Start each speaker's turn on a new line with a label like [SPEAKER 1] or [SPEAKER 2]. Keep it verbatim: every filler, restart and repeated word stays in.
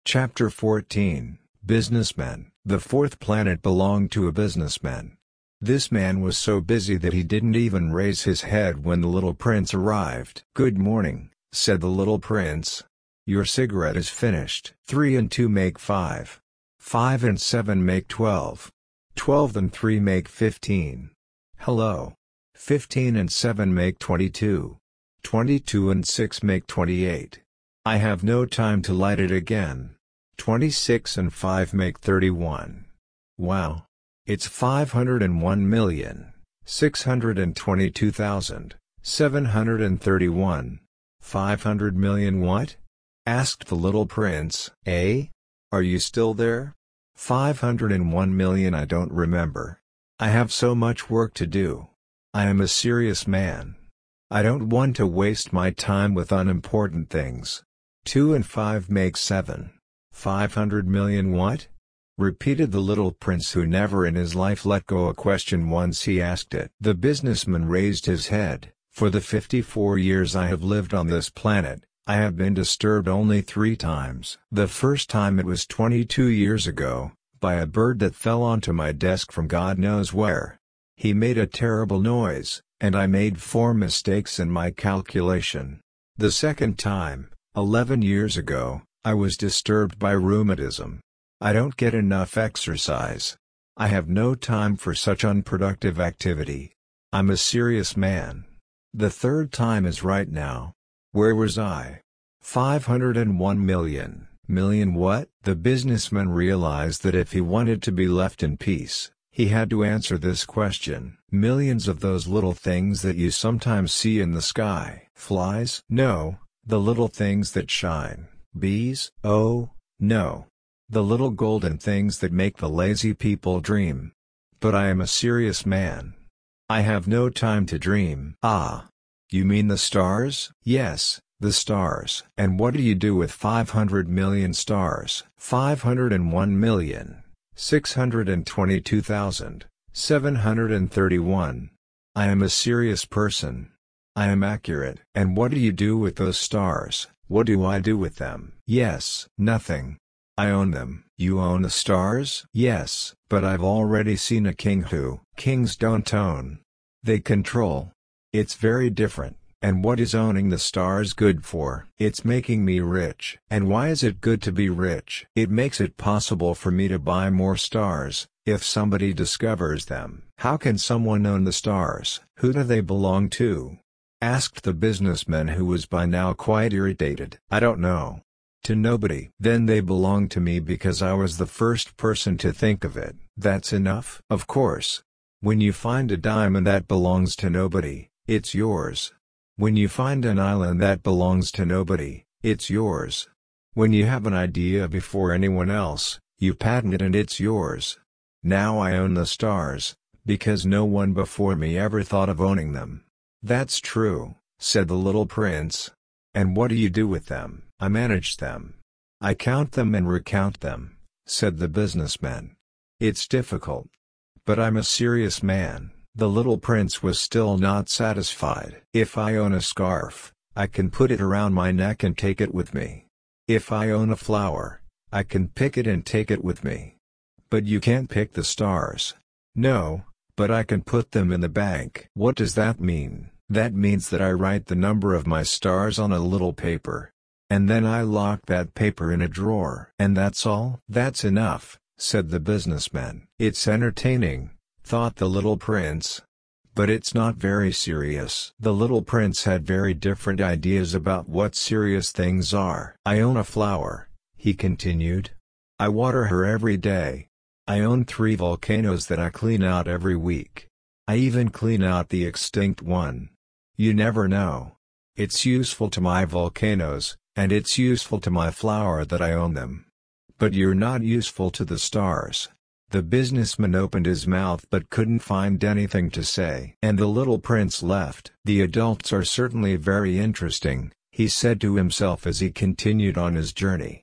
[SPEAKER 1] Chapter fourteen, Businessmen. The fourth planet belonged to a businessman. This man was so busy that he didn't even raise his head when the little prince arrived. "Good morning," said the little prince. "Your cigarette is finished." Three and two make five. Five and seven make twelve. Twelve and three make fifteen. Hello. Fifteen and seven make twenty-two. Twenty-two and six make twenty-eight. I have no time to light it again. Twenty-six and five make thirty-one. Wow. It's five hundred and one million, six hundred and twenty-two thousand, seven hundred and thirty-one. Five hundred million what? Asked the little prince. Eh? Are you still there? Five hundred and one million I don't remember. I have so much work to do. I am a serious man. I don't want to waste my time with unimportant things. Two and five make seven. Five hundred million what? Repeated the little prince, who never in his life let go a question once he asked it. The businessman raised his head. For the fifty-four years I have lived on this planet, I have been disturbed only three times. The first time it was twenty-two years ago, by a bird that fell onto my desk from God knows where. He made a terrible noise, and I made four mistakes in my calculation. The second time, eleven years ago, I was disturbed by rheumatism. I don't get enough exercise. I have no time for such unproductive activity. I'm a serious man. The third time is right now. Where was I? Five hundred and one million. Million what? The businessman realized that if he wanted to be left in peace, he had to answer this question. Millions of those little things that you sometimes see in the sky. Flies? No. The little things that shine. Bees? Oh, no. The little golden things that make the lazy people dream. But I am a serious man. I have no time to dream. Ah. You mean the stars? Yes, the stars. And what do you do with five hundred million stars? Five hundred and one million, six hundred and twenty-two thousand, seven hundred and thirty-one. I am a serious person. I am accurate. And what do you do with those stars? What do I do with them? Yes, nothing. I own them. You own the stars? Yes, but I've already seen a king who. Kings don't own. They control. It's very different. And what is owning the stars good for? It's making me rich. And why is it good to be rich? It makes it possible for me to buy more stars, if somebody discovers them. How can someone own the stars? Who do they belong to? Asked the businessman, who was by now quite irritated. I don't know. To nobody. Then they belong to me because I was the first person to think of it. That's enough? Of course. When you find a diamond that belongs to nobody, it's yours. When you find an island that belongs to nobody, it's yours. When you have an idea before anyone else, you patent it and it's yours. Now I own the stars, because no one before me ever thought of owning them. That's true, said the little prince. And what do you do with them? I manage them. I count them and recount them, said the businessman. It's difficult. But I'm a serious man. The little prince was still not satisfied. If I own a scarf, I can put it around my neck and take it with me. If I own a flower, I can pick it and take it with me. But you can't pick the stars. No, but I can put them in the bank. What does that mean? That means that I write the number of my stars on a little paper. And then I lock that paper in a drawer. And that's all? That's enough, said the businessman. It's entertaining, thought the little prince. But it's not very serious. The little prince had very different ideas about what serious things are. I own a flower, he continued. I water her every day. I own three volcanoes that I clean out every week. I even clean out the extinct one. You never know. It's useful to my volcanoes, and it's useful to my flower that I own them. But you're not useful to the stars. The businessman opened his mouth but couldn't find anything to say. And the little prince left. The adults are certainly very interesting, he said to himself as he continued on his journey.